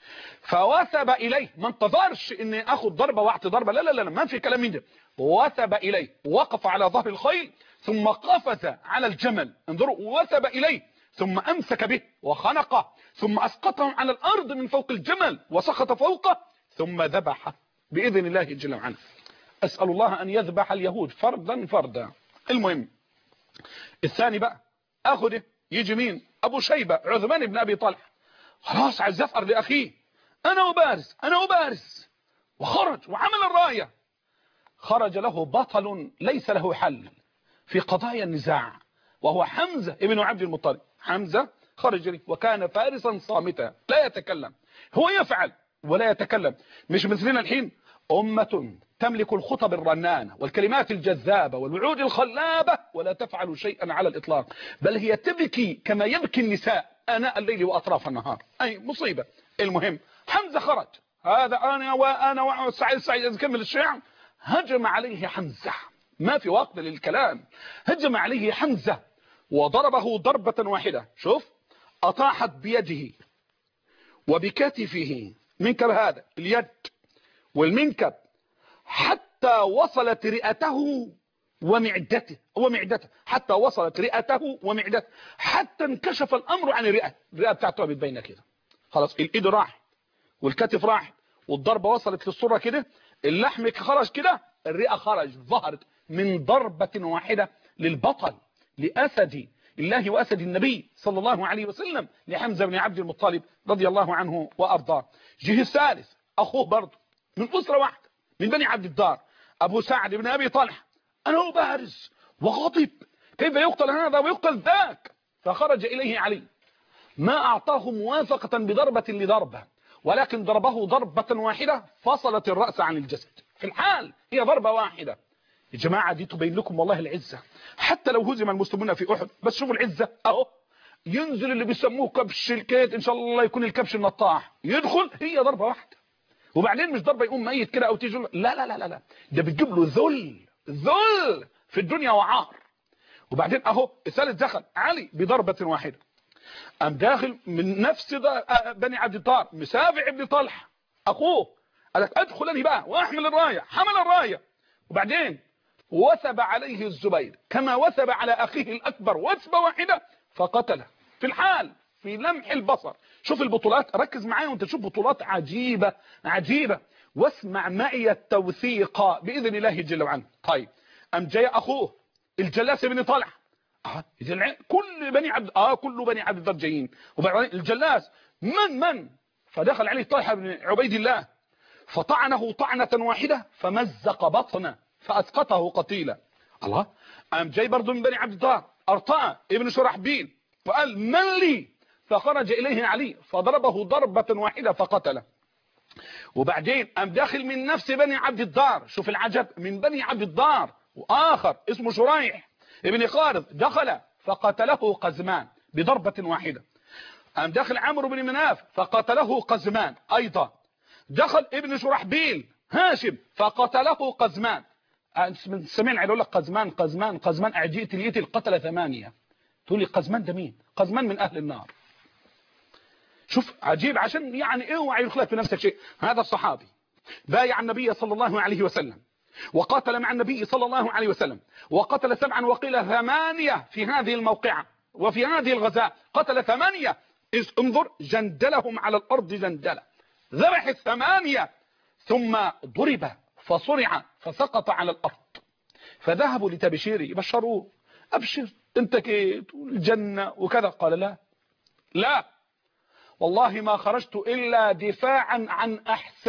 فوثب إليه. ما انتظرش إني أخذ ضربة واعطي ضربة، لا لا لا ما في كلام من ده. وثب إليه، وقف على ظهر الخيل ثم قفز على الجمل. انظروا، وثب إليه ثم أمسك به وخنقه ثم أسقطه على الأرض من فوق الجمل وسقط فوقه ثم ذبحه بإذن الله جل وعلا. أسأل الله أن يذبح اليهود فردا فردا. المهم الثاني بقى أخذه يجي مين؟ أبو شيبة عثمان بن أبي طلحة. خلاص عايز يفقر لأخيه، أنا أبارز أنا أبارز. وخرج وعمل الراية. خرج له بطل ليس له حل في قضايا النزاع، وهو حمزة ابن عبد المطلب. حمزة خرج إليه وكان فارسا صامتا لا يتكلم، هو يفعل ولا يتكلم. مش مثلنا الحين أمة تملك الخطب الرنانة والكلمات الجذابة والوعود الخلابة ولا تفعل شيئا على الإطلاق، بل هي تبكي كما يبكي النساء آناء الليل وأطراف النهار. أي مصيبة. المهم حمزة خرج، هذا أنا وأنا وسعيد سعيد أكمل الشعر. هجم عليه حمزة، ما في وقت للكلام، هجم عليه حمزة وضربه ضربة واحدة. شوف، أطاحت بيده وبكتفه، منكب هذا اليد والمنكب، حتى وصلت رئته ومعدته ومعدته حتى وصلت رئته ومعدته، حتى انكشف الأمر عن الرئة. الرئة بتاعته بتبين كده، خلاص الإيد راح والكتف راح والضربة وصلت للصورة كده، اللحم خرج كده، الرئة خرج، ظهرت من ضربة واحدة للبطل، لأسد الله وأسد النبي صلى الله عليه وسلم، لحمزة بن عبد المطلب رضي الله عنه وأرضاه. جه الثالث أخوه برضه من أسرة واحدة من بني عبد الدار، أبو سعد بن أبي طلحة. أنا بارز وغضب، كيف يقتل هذا ويقتل ذاك؟ فخرج إليه علي، ما أعطاه موافقة بضربة لضربة، ولكن ضربه ضربة واحدة فصلت الرأس عن الجسد في الحال، هي ضربة واحدة. يا جماعة دي تبين لكم والله العزة، حتى لو هزم المسلمون في أحد، بس شوفوا العزة أهو، ينزل اللي بيسموه كبش الكيت، إن شاء الله يكون الكبش النطاح، يدخل، هي ضربة واحدة. وبعدين مش ضربة يقوم ميت كده أو تيجي، لا لا لا لا لا، ده بتجيب له ذل ذل في الدنيا وعار. وبعدين أهو الثالث دخل علي بضربة واحدة، قام داخل من نفس بني عبد الدار مسافع ابن طلحة أخوه، قال لك أدخل أنا بقى وأحمل الراية، حمل الراية. وبعدين وثب عليه الزبير كما وثب على أخيه الأكبر وثبة واحدة فقتله في الحال، في لمح البصر. شوف البطولات، ركز معايا وانت تشوف بطولات عجيبة عجيبة، واسمع معي التوثيق بإذن الله جل وعلا. طيب أم جاي أخوه الجلاس بن طلحة، اه كل بني عبد اه كل بني عبد الدار جايين، وبعدين الجلاس من من فدخل عليه طلحة بن عبيد الله فطعنه طعنة واحدة فمزق بطنه فأسقطه قتيلا. الله، قام جاي برضه من بني عبد الدار أرطاء ابن شرحبيل وقال من لي، فخرج إليه علي فضربه ضربة واحدة فقتله. وبعدين قام داخل من نفس بني عبد الدار، شوف العجب، من بني عبد الدار وآخر اسمه شريح ابن خالد دخل فقتله قزمان بضربة واحدة. قام داخل عمرو بن مناف فقتله قزمان أيضا. دخل ابن شرحبيل هاشم فقتله قزمان. سمعنا يقول لك قزمان قزمان قزمان اعجئت لقيت القتل ثمانية، تقول لي قزمان ده مين؟ قزمان من أهل النار. شوف عجيب، عشان يعني اوعى يخلق في نفسك شيء. هذا الصحابي بايع النبي صلى الله عليه وسلم وقاتل مع النبي صلى الله عليه وسلم، وقتل سبعا وقيل ثمانية في هذه الموقعة وفي هذه الغزاة، قتل ثمانية. انظر جندلهم على الأرض جندلة، ذبح الثمانية ثم ضرب فصرع فسقط على الأرض، فذهبوا لتبشيره يبشروه، أبشر انت كيت الجنة وكذا. قال لا لا والله ما خرجت إلا دفاعا عن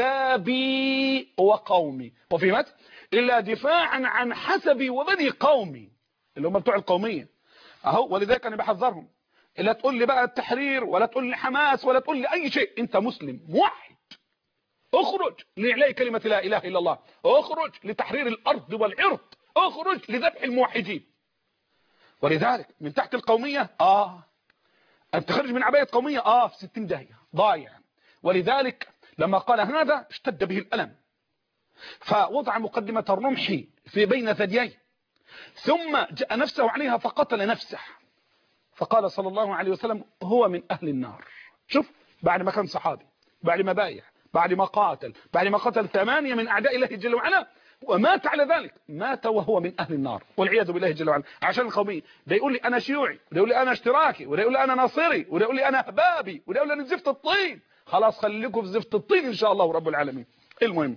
أحسابي وقومي، وفي متى إلا دفاعا عن حسبي وبني قومي اللي هم بتوع القومية أهو. ولذلك أنا بحذرهم، لا تقول لي بقى التحرير ولا تقول لي حماس ولا تقول لي أي شيء، أنت مسلم موحد، اخرج لإعلاء كلمة لا إله إلا الله، اخرج لتحرير الأرض والعرض، اخرج لذبح الموحدين. ولذلك من تحت القومية آه أن تخرج من عباية قومية آه في ستين داهية ضايع. ولذلك لما قال هذا اشتد به الألم، فوضع مقدمة الرمح في بين ثدييه، ثم جاء نفسه عليها فقتل نفسه، فقال صلى الله عليه وسلم هو من أهل النار. شوف، بعد ما كان صحابي، بعد ما بايع، بعد ما قاتل، بعد ما قتل ثمانية من أعداء الله جل وعلا ومات على ذلك، مات وهو من أهل النار والعياذ بالله جل وعلا. عشان القومية ده يقول لي أنا شيوعي، وده يقول لي أنا اشتراكي، وده يقول لي أنا ناصري، وده يقول لي أنا أحبابي، وده يقول لي أنا زفت الطين. خلاص خليكم في زفت الطين إن شاء الله رب العالمين. المهم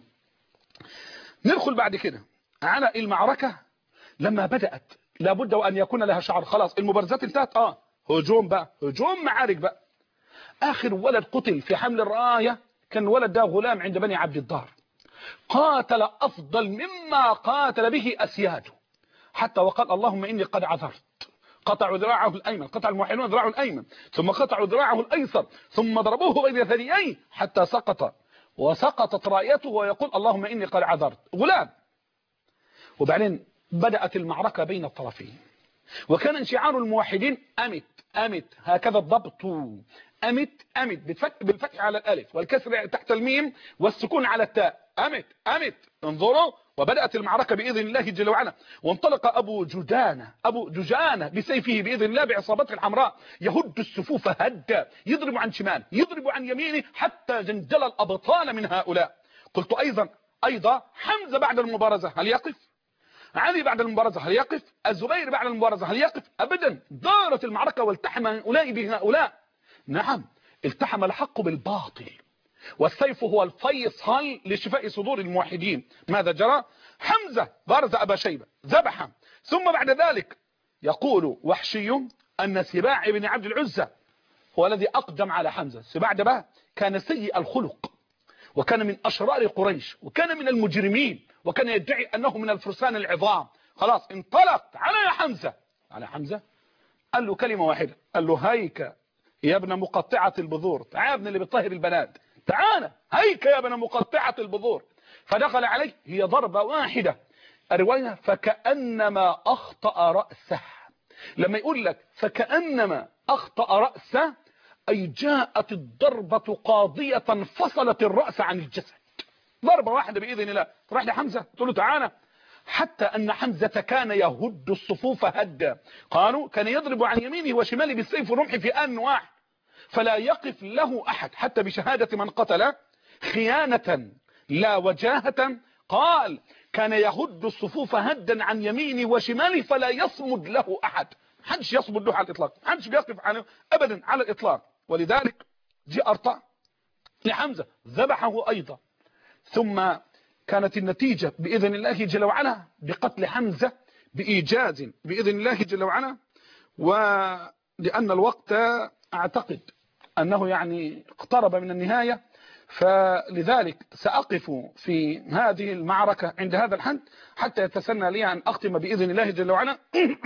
ندخل بعد كده على المعركة. لما بدأت لابد وأن يكون لها شعر، خلاص المبارزات انتهت، آه هجوم بقى، هجوم معارك بقى. آخر ولد قتل في حمل الراية كان ولد ده غلام عند بني عبد الدار، قاتل أفضل مما قاتل به أسياده، حتى وقال اللهم إني قد عثرت قطعوا ذراعه الأيمن، قطع الموحدون ذراعه الأيمن، ثم قطعوا ذراعه الأيسر، ثم ضربوه بين ثدييه حتى سقط، وسقطت رايته ويقول اللهم إني قد عذرت، غلام. وبعدين بدأت المعركة بين الطرفين، وكان انشعار الموحدين أمت أمت، هكذا الضبط، أمت أمت بالفتح على الألف والكسر تحت الميم والسكون على التاء، أمت أمت. انظروا، وبدأت المعركة بإذن الله جل وعلا. وانطلق أبو جدانة أبو ججانة بسيفه بإذن الله بعصابته الحمراء يهد الصفوف هدا، يضرب عن شمال يضرب عن يمينه حتى جندل الأبطال من هؤلاء. قلت أيضا أيضا حمزة بعد المبارزة هل يقف؟ علي بعد المبارزة هل يقف؟ الزبير بعد المبارزة هل يقف؟ أبدا. دارت المعركة والتحم هؤلاء بهؤلاء. نعم، التحم الحق بالباطل، والسيف هو الفيصل لشفاء صدور الموحدين. ماذا جرى؟ حمزة بارز أبا شيبة ذبحه، ثم بعد ذلك يقول وحشي أن سباع بن عبد العزة هو الذي أقدم على حمزة. سباع ده كان سيء الخلق، وكان من أشرار قريش، وكان من المجرمين، وكان يدعي أنه من الفرسان العظام. خلاص انطلق على يا حمزة، على حمزة قال له كلمة واحدة، قال له هيك يا ابن مقطعة البذور، تعال يا ابن اللي بتطهر البنات، تعال هيك يا ابن مقطعة البذور. فدخل عليه، هي ضربة واحدة. الرواية فكأنما أخطأ رأسه. لما يقول لك فكأنما أخطأ رأسه أي جاءت الضربة قاضية فصلت الرأس عن الجسد، ضربة واحدة بإذن الله. راح لحمزة تقول له تعالى، حتى أن حمزة كان يهد الصفوف هدا. قالوا كان يضرب عن يمينه وشماله بالسيف والرمح في آن واحد، فلا يقف له أحد حتى بشهادة من قتل خيانة لا وجاهة. قال كان يهد الصفوف هدا عن يمينه وشماله فلا يصمد له أحد، محدش يصمد له على الإطلاق، محدش بيقف عنه أبدا على الإطلاق. ولذلك جاء أرطع لحمزة ذبحه أيضا. ثم كانت النتيجة بإذن الله جل وعلا بقتل حمزة بإيجاز بإذن الله جل وعلا. ولأن الوقت أعتقد أنه يعني اقترب من النهاية، فلذلك سأقف في هذه المعركة عند هذا الحد حتى يتسنى لي أن أختم بإذن الله جل وعلا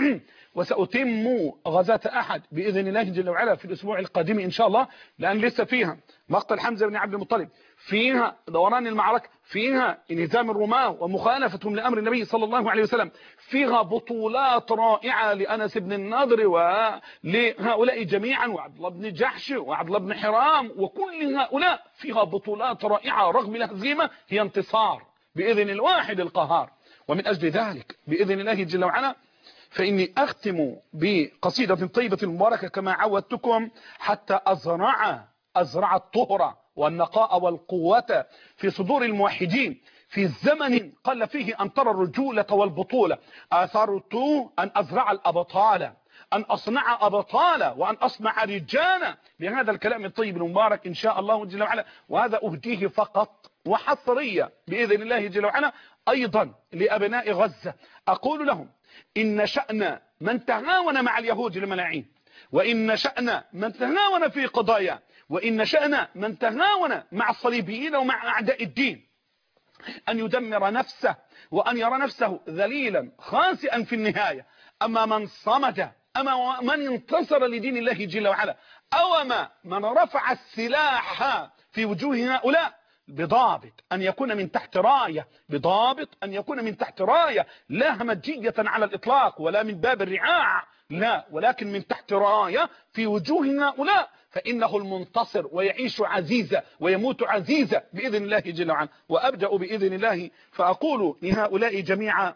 وسأتم غزاة أحد بإذن الله جل وعلا في الأسبوع القادم إن شاء الله، لأن لسه فيها مقتل حمزة بن عبد المطلب، فيها دوران المعركة، فيها انهزام الرومان ومخالفتهم لأمر النبي صلى الله عليه وسلم، فيها بطولات رائعة لأنس بن النضر ولهؤلاء جميعا وعبد الله بن جحش وعبد الله بن حرام، وكل هؤلاء فيها بطولات رائعة رغم الهزيمة هي انتصار بإذن الواحد القهار. ومن أجل ذلك بإذن الله جل وعلا فإني أختم بقصيدة طيبة مباركة كما عودتكم، حتى أزرع أزرع الطهر والنقاء والقوة في صدور الموحدين في زمن قل فيه أن ترى الرجولة والبطولة. آثرت أن أزرع الأبطال، أن أصنع أبطالا، وأن أصنع رجالا بهذا الكلام الطيب المبارك إن شاء الله جل وعلا. وهذا أهديه فقط وحصرية بإذن الله جل وعلا أيضا لأبناء غزة. أقول لهم إن شأن من تهاون مع اليهود الملاعين، وإن شأن من تهاون في قضايا، وإن شأن من تهاون مع الصليبيين ومع أعداء الدين أن يدمر نفسه وأن يرى نفسه ذليلا خاسئا في النهاية. أما من صمد، أما من انتصر لدين الله جل وعلا، أو ما من رفع السلاح في وجوه هؤلاء بضابط أن يكون من تحت راية، بضابط أن يكون من تحت راية لا همجية على الإطلاق ولا من باب الرعاع، لا، ولكن من تحت راية في وجوه هؤلاء، فإنه المنتصر ويعيش عزيزا ويموت عزيزا بإذن الله جل وعلا. وأبدأ بإذن الله فأقول لهؤلاء جميعا: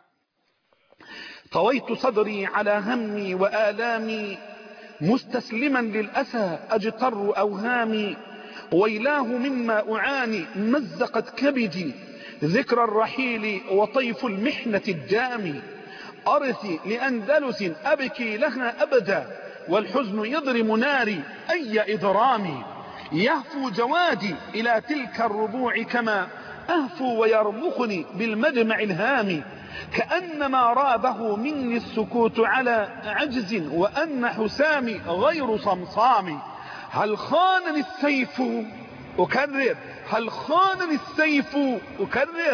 طويت صدري على همي وآلامي، مستسلما للأسى أجتر أوهامي، ويلاه مما أعاني مزقت كبدي، ذكرى الرحيل وطيف المحنة الدامي، أرثي لأندلس أبكي لها أبدا، والحزن يضرم ناري أي إضرامي، يهفو جوادي إلى تلك الربوع كما أهفو ويرمخني بالمدمع الهامي، كأنما رابه مني السكوت على عجز وأن حسامي غير صمصامي. هل خانني السيف أكرر، هل خانني السيف أكرر،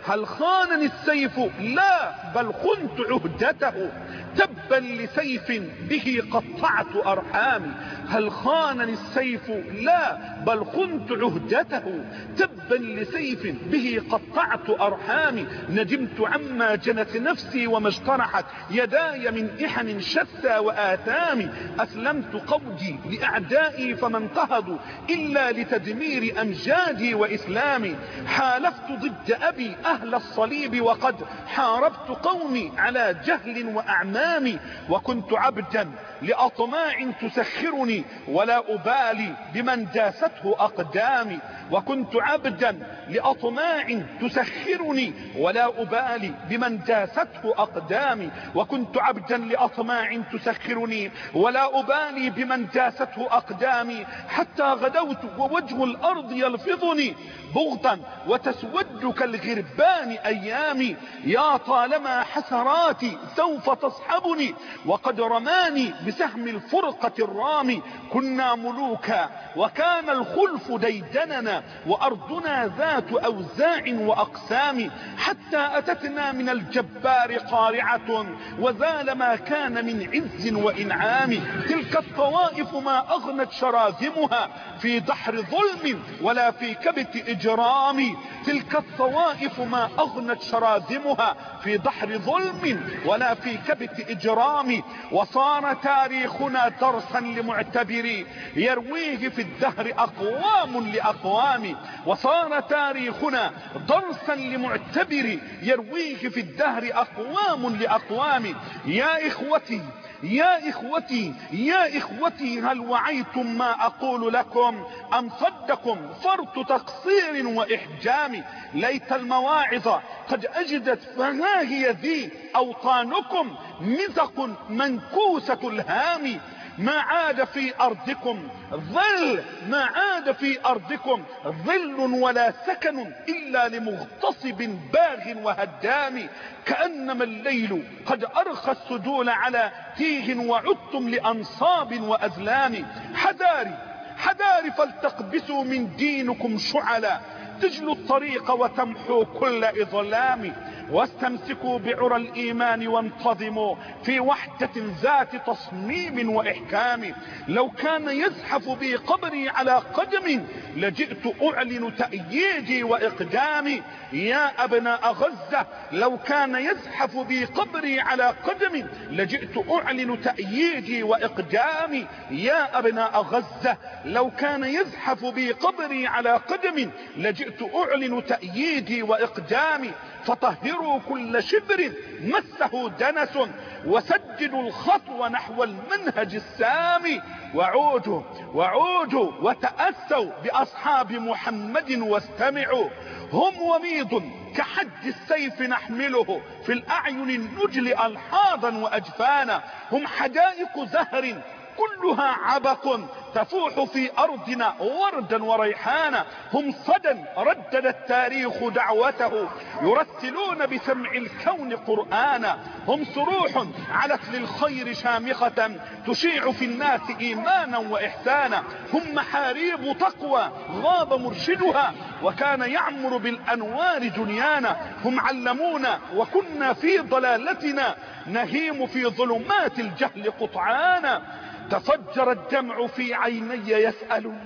هل خانني السيف؟ لا، بل خنت عهدته. تبا لسيف به قطعت أرحامي. هل خانني السيف؟ لا، بل خنت عهدته. تبا لسيف به قطعت أرحامي. ندمت عما جنت نفسي وما اجترحت يداي من إحن شتى وآثام. أسلمت قودي لأعدائي فما انتهضوا إلا لتدمير أمجادي وإسلامي. حالفت ضد أبي أهل الصليب وقد حاربت قومي على جهل وأعمام. وكنت عبدا لأطماع تسخرني ولا أبالي بمن داسته أقدامي. وكنت عبدا لأطماع تسخرني ولا أبالي بمن داسته أقدامي. وكنت عبدا لأطماع تسخرني ولا أبالي بمن داسته أقدامي. حتى غدوت ووجه الأرض يلفظني بغضا وتسود كالغربان أيامي. يا طالما حسراتي سوف تصحبني وقد رماني بسهم الفرقة الرامي. كنا ملوكا وكان الخلف ديدننا وأرضنا ذات أوزاع وأقسام. حتى أتتنا من الجبار قارعة وزال ما كان من عز وإنعام. تلك الطوائف ما أغنت شراذمها في دحر ظلم ولا في كبت إجرام. تلك الطوائف ما أغنت شراذمها في دحر ظلم ولا في كبت إجرام. وصار تاريخنا درسا لمعتبري يرويه في الدهر أقوام لأقوام. وصار تاريخنا درسا لمعتبري يرويه في الدهر أقوام لأقوام. يا إخوتي يا إخوتي يا إخوتي هل وعيتم ما أقول لكم أم صدكم فرط تقصير وإحجام. ليت المواعظ قد أجدت فها هي ذي أوطانكم مزق منكوسة الهام. ما عاد في أرضكم ظل ما عاد في أرضكم ظل ولا سكن إلا لمغتصب باغ وهدام. كأنما الليل قد أرخى السدول على تيه وعدتم لأنصاب وأزلام. حذاري حذاري فلتقبسوا من دينكم شعلا تجلوا الطريق وتمحوا كل إظلام. واستمسكوا بعرى الإيمان وانتظموا في وحدة ذات تصميم وإحكام. لو كان يزحف بي قبري على قدم لجئت أعلن تأييدي وإقدامي. يا أبناء غزة لو كان يزحف بي قبري على قدم لجئت أعلن تأييدي وإقدامي. يا أبناء غزة لو كان يزحف بي قبري على قدم لجئت أعلن تأييدي وإقدامي. فطهروا كل شبر مسه دنس وسددوا الخطو نحو المنهج السامي. وعودوا وعودوا وتأسوا بأصحاب محمد واستمعوا. هم وميض كحد السيف نحمله في الأعين النجل ألحاظا وأجفانا. هم حدائق زهر كلها عبق تفوح في أرضنا وردا وريحانا. هم صدى ردد التاريخ دعوته يرتلون بسمع الكون قرآنا. هم صروح علت للخير شامخة تشيع في الناس إيمانا وإحسانا. هم محاريب تقوى غاب مرشدها وكان يعمر بالأنوار دنيانا. هم علمونا وكنا في ضلالتنا نهيم في ظلمات الجهل قطعانا. تفجر الدمع في عيني يسألني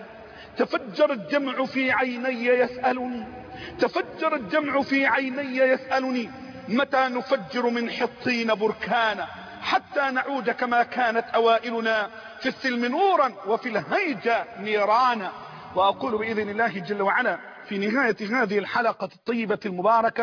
تفجر الدمع في عيني يسألني تفجر الدمع في عيني يسألني متى نفجر من حطين بركانا حتى نعود كما كانت أوائلنا في السلم نورا وفي الهيجة نيرانا. وأقول بإذن الله جل وعلا في نهاية هذه الحلقة الطيبة المباركة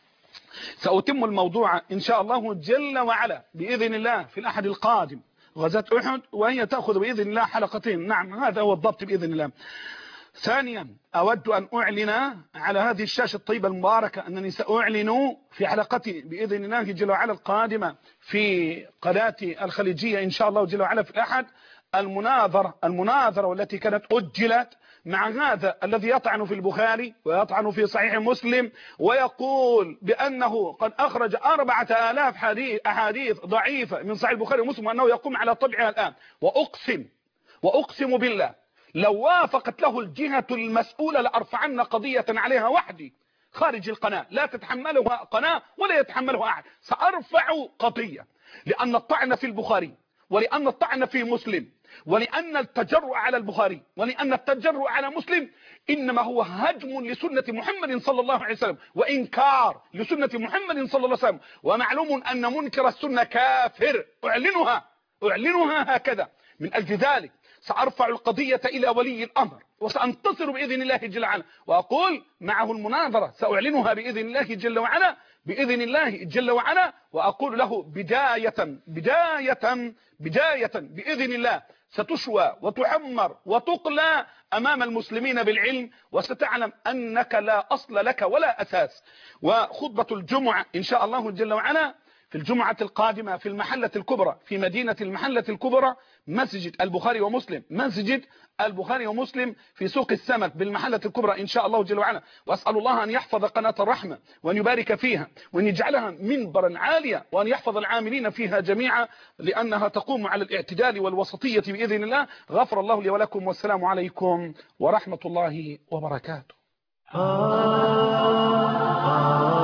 سأتم الموضوع إن شاء الله جل وعلا بإذن الله في الأحد القادم غزاة أحد، وهي تأخذ بإذن الله حلقتين. نعم هذا هو الضبط بإذن الله. ثانيا أود أن أعلن على هذه الشاشة الطيبة المباركة أنني سأعلن في حلقتي بإذن الله جل وعلا القادمة في قناة الخليجية إن شاء الله جل وعلا في الأحد المناظرة المناظرة والتي كانت أجلت مع هذا الذي يطعن في البخاري ويطعن في صحيح مسلم ويقول بأنه قد أخرج أربعة آلاف أحاديث ضعيفة من صحيح البخاري ومسلم وأنه يقوم على طبعها الآن. وأقسم وأقسم بالله لو وافقت له الجهة المسؤولة لأرفعن قضية عليها وحدي خارج القناة، لا تتحملها قناة ولا يتحملها أحد. سأرفع قضية لأن الطعن في البخاري، ولأن الطعن في مسلم، ولأن التجرؤ على البخاري، ولأن التجرؤ على مسلم إنما هو هجم لسنة محمد صلى الله عليه وسلم، وإنكار لسنة محمد صلى الله عليه وسلم. ومعلوم أن منكر السنة كافر. أعلنها أعلنها هكذا. من أجل ذلك سأرفع القضية إلى ولي الأمر، وسأنتصر بإذن الله جل وعلا، وأقول معه المناظرة سأعلنها بإذن الله جل وعلا، بإذن الله جل وعلا. وأقول له بداية بداية بداية بإذن الله ستشوى وتحمر وتقلى أمام المسلمين بالعلم، وستعلم أنك لا أصل لك ولا أساس. وخطبة الجمعة إن شاء الله جل وعلا في الجمعة القادمة في المحلة الكبرى، في مدينة المحلة الكبرى، مسجد البخاري ومسلم، مسجد البخاري ومسلم في سوق السمك بالمحلة الكبرى إن شاء الله جل وعلا. وأسأل الله أن يحفظ قناة الرحمة وأن يبارك فيها وأن يجعلها منبرا عاليا، وأن يحفظ العاملين فيها جميعا، لأنها تقوم على الاعتدال والوسطية بإذن الله. غفر الله لي ولكم، والسلام عليكم ورحمة الله وبركاته.